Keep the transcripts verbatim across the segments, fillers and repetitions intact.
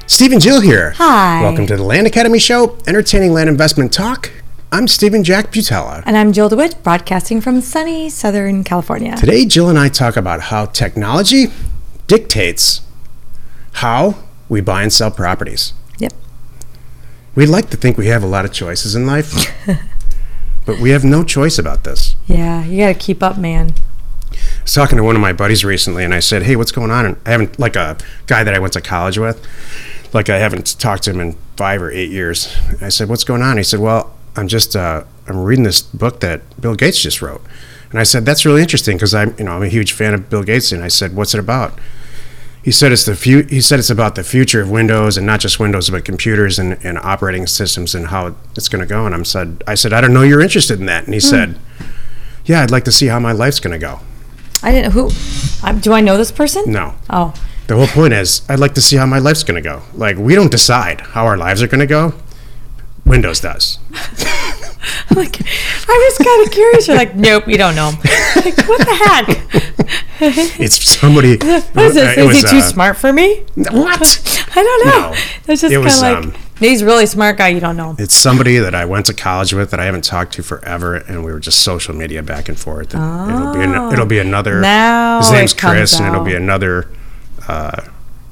Steve and Jill here. Hi. Welcome to the Land Academy Show, entertaining land investment talk. I'm Stephen Jack Butella. And I'm Jill DeWitt, broadcasting from sunny Southern California. Today, Jill and I talk about how technology dictates how we buy and sell properties. Yep. We like to think we have a lot of choices in life, but we have no choice about this. Yeah, you got to keep up, man. I was talking to one of my buddies recently, and I said, hey, what's going on? And I haven't, like a guy that I went to college with, like I haven't talked to him in five or eight years. I said, what's going on? He said, well, I'm just, uh, I'm reading this book that Bill Gates just wrote. And I said, that's really interesting because I'm, you know, I'm a huge fan of Bill Gates. And I said, what's it about? He said it's the fu- He said it's about the future of Windows, and not just Windows, but computers and, and operating systems and how it's going to go. And I said, I said, I don't know you're interested in that. And he hmm. said, yeah, I'd like to see how my life's going to go. I didn't. Who? Um, do I know this person? No. Oh. The whole point is, I'd like to see how my life's going to go. Like, we don't decide how our lives are going to go. Windows does. Like, I'm just kind of curious. You're like, nope, you don't know. Like, what the heck? It's somebody. What is this? Is was, he too uh, smart for me? What? I don't know. No. It's just kind of like, um, he's a really smart guy. You don't know. It's somebody that I went to college with that I haven't talked to forever, and we were just social media back and forth. And oh. It'll be an, it'll be another. Now his name's it comes Chris, out. and it'll be another. Uh,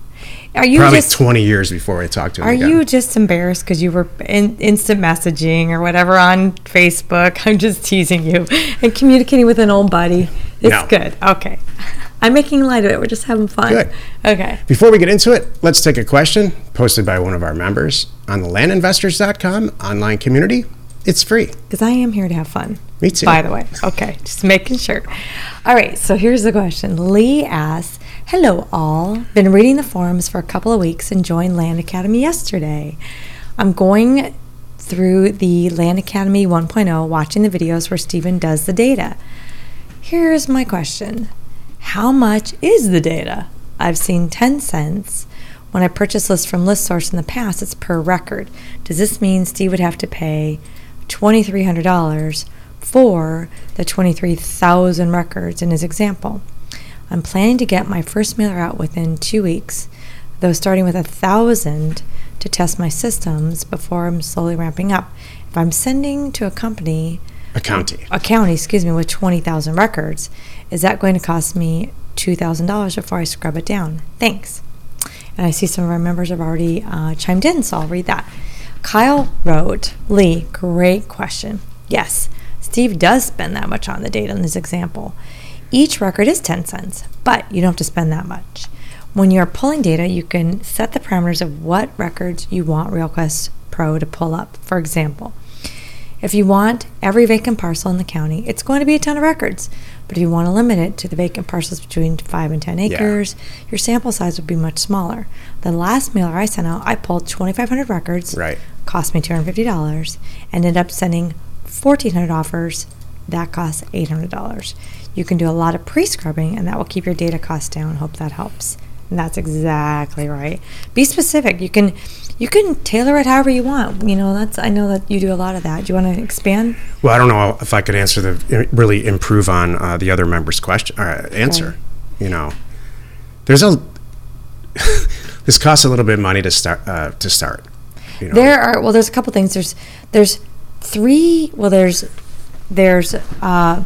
Are you probably just, twenty years before I talk to him Are again. you just embarrassed because you were in instant messaging or whatever on Facebook? I'm just teasing you and communicating with an old buddy. It's No. good. Okay. I'm making light of it. We're just having fun. Good. Okay. Before we get into it, let's take a question posted by one of our members on the land investors dot com online community. It's free. Because I am here to have fun. Me too. By the way. Okay. Just making sure. All right. So here's the question. Lee asks, hello all. Been reading the forums for a couple of weeks and joined Land Academy yesterday. I'm going through the Land Academy one point oh, watching the videos where Stephen does the data. Here's my question. How much is the data? I've seen ten cents. When I purchase lists from ListSource in the past, it's per record. Does this mean Steve would have to pay twenty-three hundred dollars for the twenty-three thousand records in his example? I'm planning to get my first mailer out within two weeks, though starting with a thousand to test my systems before I'm slowly ramping up. If I'm sending to a company, a county, a county, excuse me, with twenty thousand records, is that going to cost me two thousand dollars before I scrub it down? Thanks. And I see some of our members have already uh, chimed in, so I'll read that. Kyle wrote, Lee, great question. Yes, Steve does spend that much on the data in this example. Each record is ten cents, but you don't have to spend that much. When you're pulling data, you can set the parameters of what records you want RealQuest Pro to pull up. For example, if you want every vacant parcel in the county, it's going to be a ton of records. But if you want to limit it to the vacant parcels between five and ten acres, yeah. your sample size would be much smaller. The last mailer I sent out, I pulled twenty-five hundred records, right. cost me two hundred fifty dollars, and ended up sending fourteen hundred offers. That costs eight hundred dollars. You can do a lot of pre-scrubbing, and that will keep your data costs down. Hope that helps. And that's exactly right. Be specific. You can you can tailor it however you want. You know, that's I know that you do a lot of that. Do you want to expand? Well, I don't know if I could answer the really improve on uh, the other member's question or answer. Right. You know, there's a this costs a little bit of money to start uh, to start. You know? There are well, there's a couple things. There's there's three. Well, there's there's. Uh,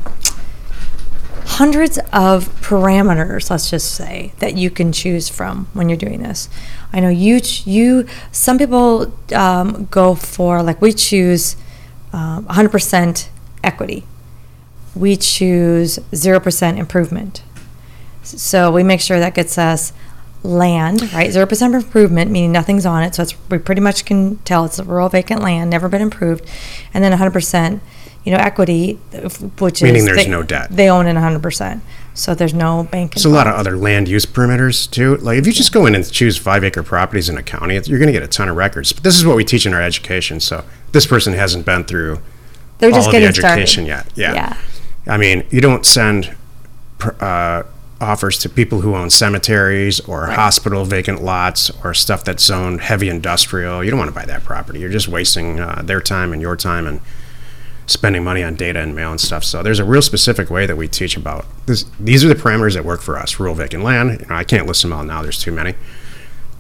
hundreds of parameters, let's just say, that you can choose from when you're doing this. I know you, you some people um, go for, like we choose um, one hundred percent equity. We choose zero percent improvement. So we make sure that gets us land, right? zero percent improvement, meaning nothing's on it. So it's, we pretty much can tell it's a rural vacant land, never been improved. And then one hundred percent you know, equity, which meaning is... there's they, no debt. They own it one hundred percent. So there's no bank There's a lot of other land use perimeters, too. Like, if you just go in and choose five-acre properties in a county, you're going to get a ton of records. But this is what we teach in our education, so this person hasn't been through They're all just of getting the education started. yet. Yeah. yeah. I mean, you don't send uh, offers to people who own cemeteries or right. hospital vacant lots or stuff that's zoned heavy industrial. You don't want to buy that property. You're just wasting uh, their time and your time and spending money on data and mail and stuff. So there's a real specific way that we teach about this. These are the parameters that work for us. Rural vacant land. You know, I can't list them all now. There's too many.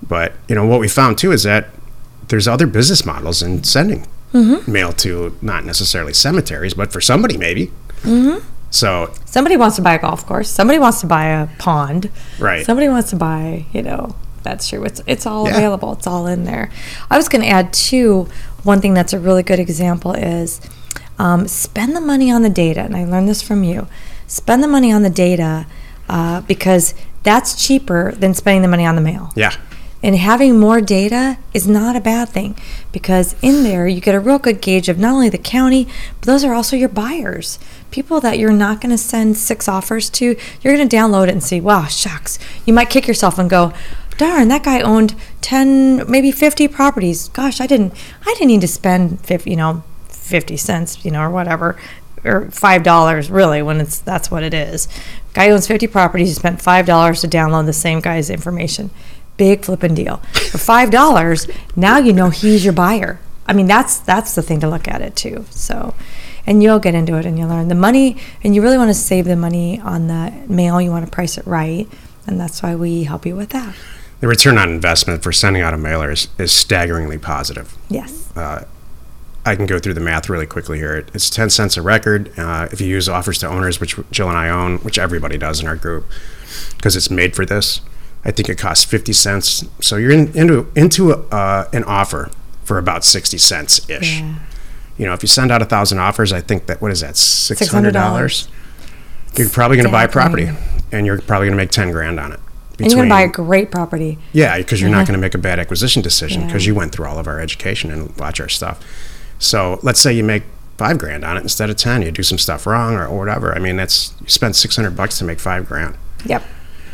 But, you know, what we found too is that there's other business models in sending mm-hmm. mail to not necessarily cemeteries, but for somebody maybe. Mm-hmm. So somebody wants to buy a golf course. Somebody wants to buy a pond. Right. Somebody wants to buy, you know, that's true. It's it's all yeah. available. It's all in there. I was going to add too, one thing that's a really good example is um, spend the money on the data. And I learned this from you. Spend the money on the data uh, because that's cheaper than spending the money on the mail. Yeah. And having more data is not a bad thing because in there you get a real good gauge of not only the county, but those are also your buyers. People that you're not going to send six offers to, you're going to download it and see, wow, shucks. You might kick yourself and go, darn, that guy owned ten, maybe fifty properties. Gosh, I didn't I didn't need to spend fifty, you know, fifty cents, you know, or whatever, or five dollars really when it's that's what it is. Guy owns fifty properties, he spent five dollars to download the same guy's information. Big flipping deal. For five dollars, now you know he's your buyer. I mean, that's that's the thing to look at it too. So, and you'll get into it and you'll learn the money, and you really want to save the money on the mail. You want to price it right, and that's why we help you with that. The return on investment for sending out a mailer is, is staggeringly positive. Yes. Uh, I can go through the math really quickly here. It's ten cents a record. Uh, if you use offers to owners, which Jill and I own, which everybody does in our group, because it's made for this, I think it costs fifty cents. So you're in, into into a, uh, an offer for about sixty cents ish. Yeah. You know, if you send out a thousand offers, I think that what is that six hundred dollars? You're probably going to buy a property, and you're probably going to make ten grand on it. Between, and you're going to buy a great property. Yeah, because you're uh-huh. not going to make a bad acquisition decision because yeah. you went through all of our education and watch our stuff. So let's say you make five grand on it instead of ten. You do some stuff wrong or, or whatever. I mean, that's you spend six hundred bucks to make five grand. Yep.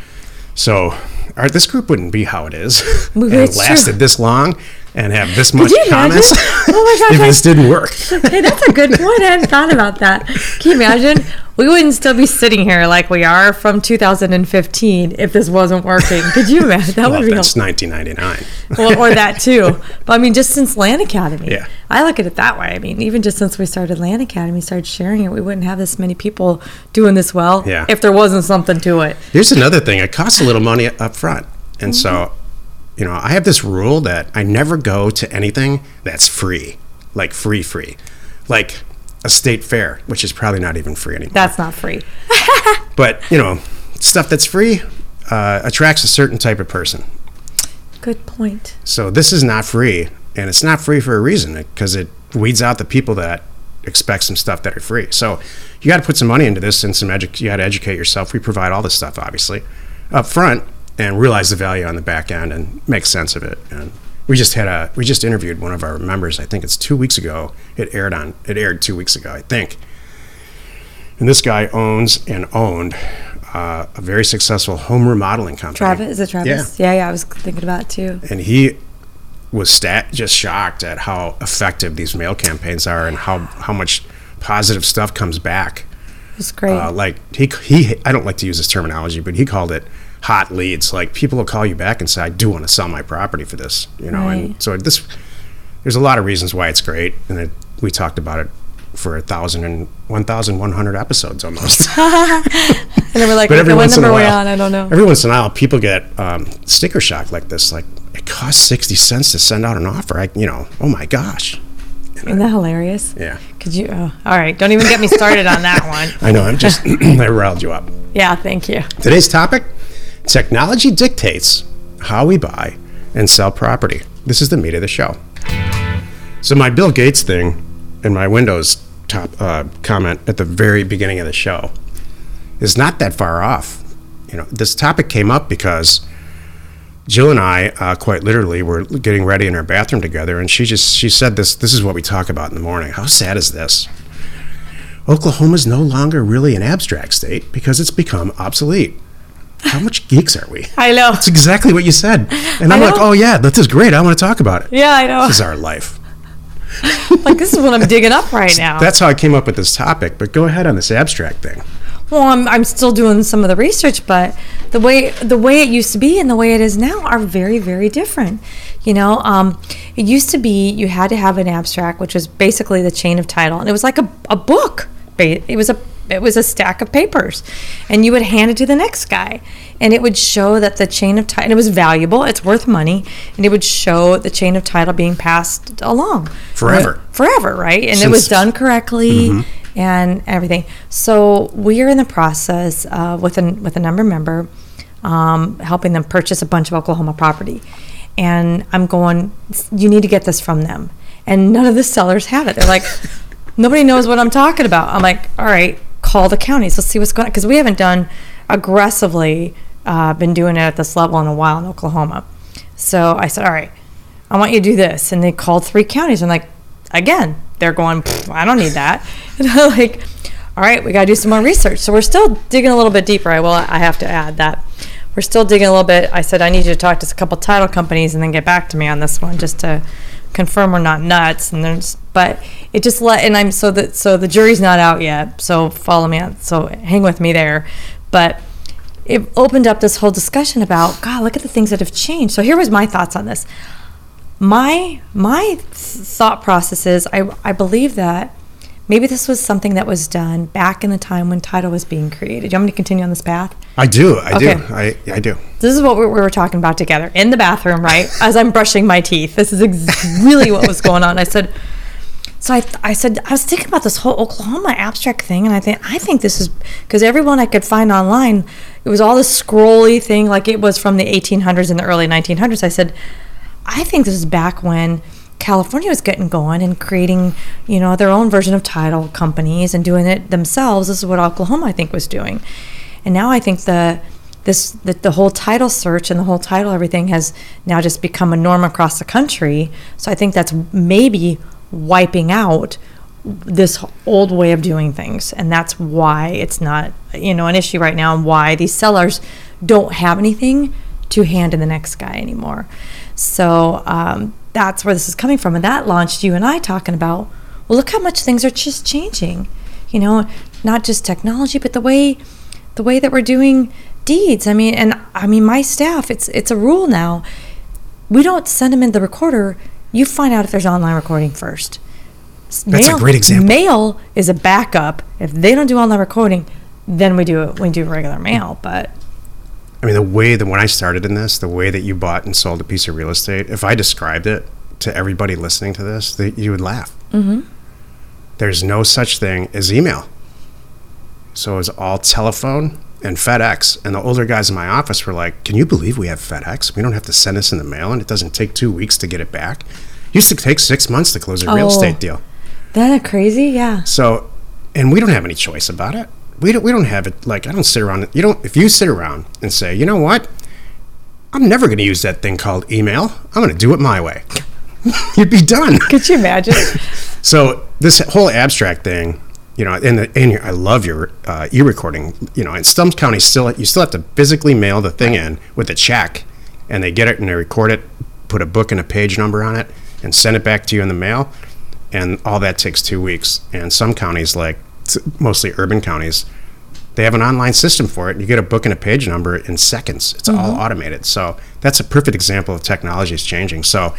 So our, this group wouldn't be how it is Well, and it's lasted true. this long and have this much Could you comments imagine? Oh my gosh, if this didn't work. Hey, that's a good point. I hadn't thought about that. Can you imagine? We wouldn't still be sitting here like we are from two thousand fifteen if this wasn't working. Could you imagine? That Well, would be that's nineteen ninety-nine. well, or that too. But I mean, just since Land Academy, Yeah. I look at it that way. I mean, even just since we started Land Academy, started sharing it, we wouldn't have this many people doing this well Yeah. if there wasn't something to it. Here's another thing. It costs a little money up front. And so, you know, I have this rule that I never go to anything that's free, like free, free, like a state fair, which is probably not even free anymore. That's not free. But, you know, stuff that's free uh, attracts a certain type of person. Good point. So this is not free, and it's not free for a reason because it weeds out the people that expect some stuff that are free. So you got to put some money into this and some edu- you got to educate yourself. We provide all this stuff, obviously, up front. And realize the value on the back end and make sense of it. And we just had a we just interviewed one of our members. I think it's two weeks ago. It aired on it aired two weeks ago, I think. And this guy owns and owned uh, a very successful home remodeling company. Travis, is it Travis? Yeah, yeah. yeah I was thinking about it too. And he was stat just shocked at how effective these mail campaigns are and how how much positive stuff comes back. It's great. Uh, like he he I don't like to use this terminology, but he called it hot leads. Like people will call you back and say, I do want to sell my property for this, you know. Right. And so this, there's a lot of reasons why it's great, and it, we talked about it for a thousand and one thousand one hundred episodes almost. And then we're like, but okay, every what once in number a are we while, on? I don't know. Every once in a while, people get um, sticker shock like this. Like it costs sixty cents to send out an offer. I, you know, oh my gosh. Isn't that hilarious? Yeah. Could you? Oh, all right. Don't even get me started on that one. I know. I'm just I riled you up. Yeah. Thank you. Today's topic. Technology dictates how we buy and sell property. This is the meat of the show. So my Bill Gates thing and my Windows top uh, comment at the very beginning of the show is not that far off. You know, this topic came up because Jill and I, uh, quite literally, were getting ready in our bathroom together, and she just she said this. This is what we talk about in the morning. How sad is this? Oklahoma's no longer really an abstract state because it's become obsolete. How much geeks are we? I know. That's exactly what you said. And I'm I like, know. oh, yeah, this is great. I want to talk about it. Yeah, I know. This is our life. Like, this is what I'm digging up right now. That's how I came up with this topic. But go ahead on this abstract thing. Well, I'm I'm still doing some of the research, but the way the way it used to be and the way it is now are very, very different. You know, um, it used to be you had to have an abstract, which was basically the chain of title, and it was like a, a book. It was a it was a stack of papers, and you would hand it to the next guy. and it would show that the chain of title, it was valuable, it's worth money, and it would show the chain of title being passed along. Forever. Right? Forever, right? And Since, it was done correctly mm-hmm. and everything. So we are in the process uh, with, an, with a number member um, helping them purchase a bunch of Oklahoma property. And I'm going, you need to get this from them. And none of the sellers have it. They're like, nobody knows what I'm talking about. I'm like, all right, call the counties. Let's see what's going on. Because we haven't done aggressively, uh, been doing it at this level in a while in Oklahoma. So I said, all right, I want you to do this. And they called three counties. And like, again, they're going, I don't need that. And I'm like, all right, we got to do some more research. So we're still digging a little bit deeper. I will, I have to add that. We're still digging a little bit. I said, I need you to talk to a couple title companies and then get back to me on this one just to confirm we're not nuts. And there's, but it just let, and I'm so that, so the jury's not out yet. So follow me on, so hang with me there. But it opened up this whole discussion about, God, look at the things that have changed. So here was my thoughts on this. My, my thought process is, I, I believe that maybe this was something that was done back in the time when title was being created. Do you want me to continue on this path? I do. I okay. do. I, I do. This is what we were talking about together in the bathroom, right? As I'm brushing my teeth. This is ex- really what was going on. I said, so I, I said, I was thinking about this whole Oklahoma abstract thing, and I think, I think this is, because everyone I could find online, it was all this scrolly thing, like it was from the eighteen hundreds and the early nineteen hundreds. I said, I think this is back when California was getting going and creating, you know, their own version of title companies and doing it themselves. This is what Oklahoma, I think, was doing. And now I think the this the, the whole title search and the whole title everything has now just become a norm across the country. So I think that's maybe wiping out this old way of doing things. And that's why it's not, you know, an issue right now, and why these sellers don't have anything to hand to the next guy anymore. So um, that's where this is coming from. And that launched you and I talking about, well, look how much things are just changing. You know, not just technology, but the way the way that we're doing deeds. I mean, and I mean, my staff, it's it's a rule now. We don't send them in the recorder. You find out if there's online recording first. That's mail, a great example. Mail is a backup. If they don't do online recording, then we do it. We do regular mail. But I mean, the way that when I started in this, the way that you bought and sold a piece of real estate, if I described it to everybody listening to this, they, you would laugh. Mm-hmm. There's no such thing as email. So it was all telephone and FedEx. And the older guys in my office were like, can you believe we have FedEx? We don't have to send this in the mail, and it doesn't take two weeks to get it back. It used to take six months to close a real oh, estate deal. That crazy? Yeah. So, and we don't have any choice about it. We don't, we don't have it, like, I don't sit around, you don't, if you sit around and say, you know what, I'm never going to use that thing called email. I'm going to do it my way. You'd be done. Could you imagine? So this whole abstract thing, you know, in the, in your, I love your uh, e-recording, you know, in some counties still, you still have to physically mail the thing in with a check, and they get it and they record it, put a book and a page number on it, and send it back to you in the mail. And all that takes two weeks. And some counties, like mostly urban counties, they have an online system for it. You get a book and a page number in seconds. It's mm-hmm. all automated. So that's a perfect example of technology is changing. So,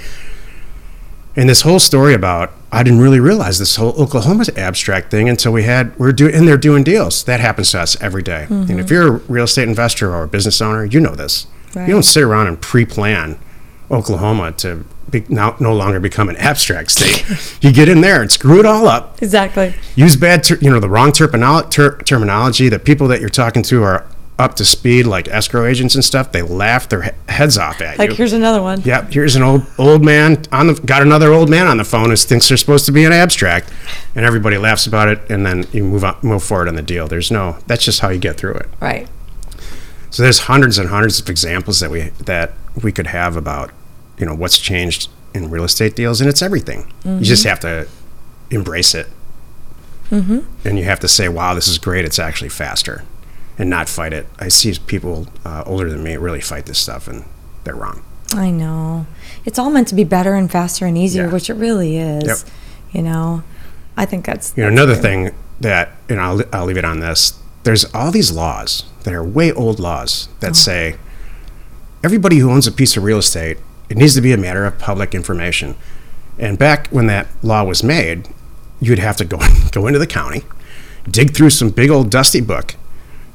and this whole story about, I didn't really realize this whole Oklahoma's abstract thing until we had, we're doing, and they're doing deals. That happens to us every day. Mm-hmm. And if you're a real estate investor or a business owner, you know this. Right. You don't sit around and pre-plan Oklahoma to be, now, no longer become an abstract state. You get in there and screw it all up. Exactly. Use bad, ter- you know, the wrong terminolo- ter- terminology. The people that you're talking to are up to speed, like escrow agents and stuff. They laugh their he- heads off at like, you. Like, here's another one. Yep. Here's an old old man on the got another old man on the phone who thinks they're supposed to be an abstract, and everybody laughs about it, and then you move on, move forward on the deal. There's no. That's just how you get through it. Right. So there's hundreds and hundreds of examples that we that we could have about, you know, what's changed in real estate deals, and it's everything. Mm-hmm. You just have to embrace it. Mm-hmm. And you have to say, wow, this is great. It's actually faster, and not fight it. I see people uh, older than me really fight this stuff, and they're wrong. I know. It's all meant to be better and faster and easier, yeah. which it really is. Yep. You know, I think that's, you know, that's another good. thing that, and I'll, I'll leave it on this. There's all these laws that are way old laws that oh. say everybody who owns a piece of real estate, it needs to be a matter of public information. And back when that law was made, you'd have to go go into the county, dig through some big old dusty book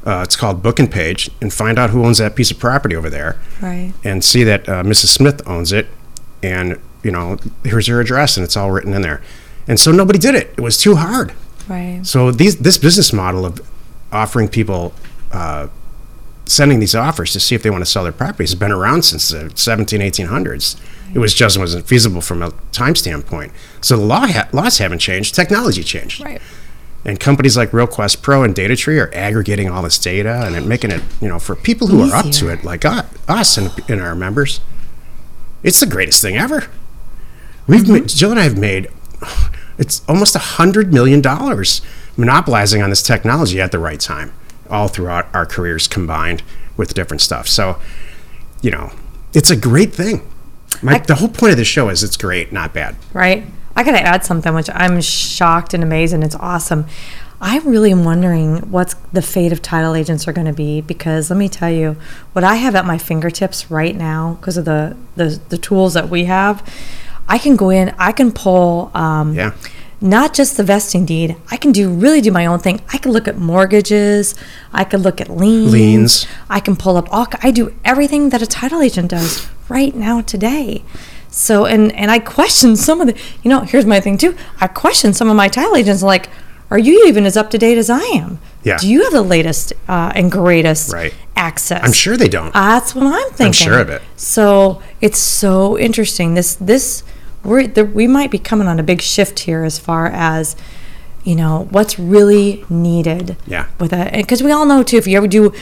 Uh, it's called Book and Page, and find out who owns that piece of property over there. Right. And see that uh, Missus Smith owns it, and, you know, here's her address, and it's all written in there. And so nobody did it. It was too hard. Right. So these this business model of offering people, uh, sending these offers to see if they want to sell their properties has been around since the seventeen, eighteen hundreds. Right. It was just wasn't feasible from a time standpoint. So the law ha- laws haven't changed. Technology changed. Right. And companies like RealQuest Pro and DataTree are aggregating all this data and it making it, you know, for people who Easier. are up to it, like us and, and our members, it's the greatest thing ever. We've mm-hmm. made, Jill and I have made, it's almost a hundred million dollars monopolizing on this technology at the right time, all throughout our careers combined with different stuff. So, you know, it's a great thing. My, I, the whole point of this show is it's great, not bad. Right. I got to add something, which I'm shocked and amazed, and it's awesome. I really am wondering what's the fate of title agents are going to be, because let me tell you, what I have at my fingertips right now, because of the, the, the tools that we have, I can go in, I can pull um, yeah. not just the vesting deed, I can do really do my own thing. I can look at mortgages, I can look at liens, liens. I can pull up all, I do everything that a title agent does right now today. So, and, and I question some of the, you know, here's my thing too. I question some of my title agents, like, are you even as up to date as I am? Yeah. Do you have the latest uh, and greatest right. access? I'm sure they don't. Uh, that's what I'm thinking. I'm sure of it. So it's so interesting. This, this, we're, the, we might be coming on a big shift here as far as, you know, what's really needed. Yeah. With a, because we all know too, if you ever do,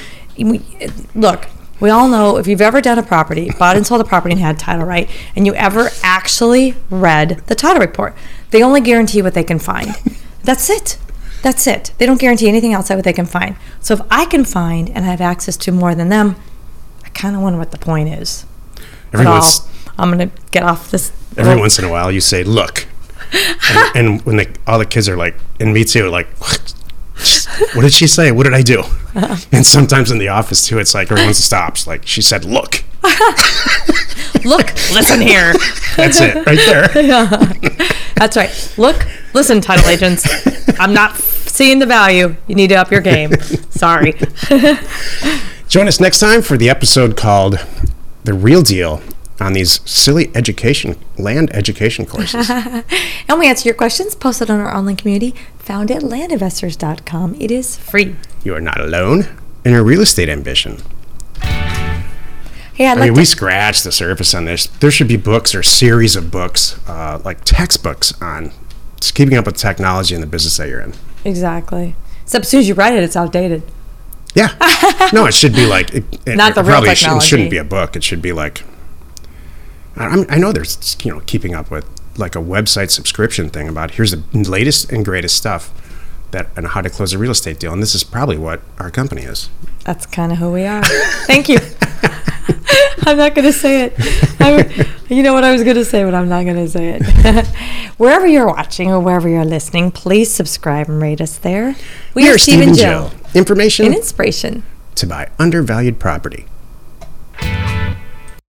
look, we all know if you've ever done a property, bought and sold a property and had title, right, and you ever actually read the title report, they only guarantee what they can find. That's it. That's it. They don't guarantee anything outside what they can find. So if I can find and I have access to more than them, I kind of wonder what the point is. Every once, I'm going to get off this. Every rope. Once in a while you say, look. And, and when they, all the kids are like, and me too, like, what? What did she say? What did I do? Uh-huh. And sometimes in the office too, it's like everyone stops. Like she said, look. Look, listen here. That's it, right there. Yeah. That's right. Look, listen, title agents. I'm not seeing the value. You need to up your game. Sorry. Join us next time for the episode called The Real Deal on these silly education, land education courses. And we answer your questions posted on our online community found at land investors dot com. It is free. You are not alone in your real estate ambition. Hey, I'd I like mean, to- we scratched the surface on this. There should be books or series of books, uh, like textbooks on just keeping up with technology in the business that you're in. Exactly. Except as soon as you write it, it's outdated. Yeah. No, it should be like... It, it, not the it real probably technology. Sh- it shouldn't be a book. It should be like... I, I know there's, you know, keeping up with like a website subscription thing about here's the latest and greatest stuff that and how to close a real estate deal. And this is probably what our company is. That's kind of who we are. Thank you. I'm not going to say it. I, you know what I was going to say, but I'm not going to say it. Wherever you're watching or wherever you're listening, please subscribe and rate us there. We, we are Steve and Jill. Jill. Information and inspiration to buy undervalued property.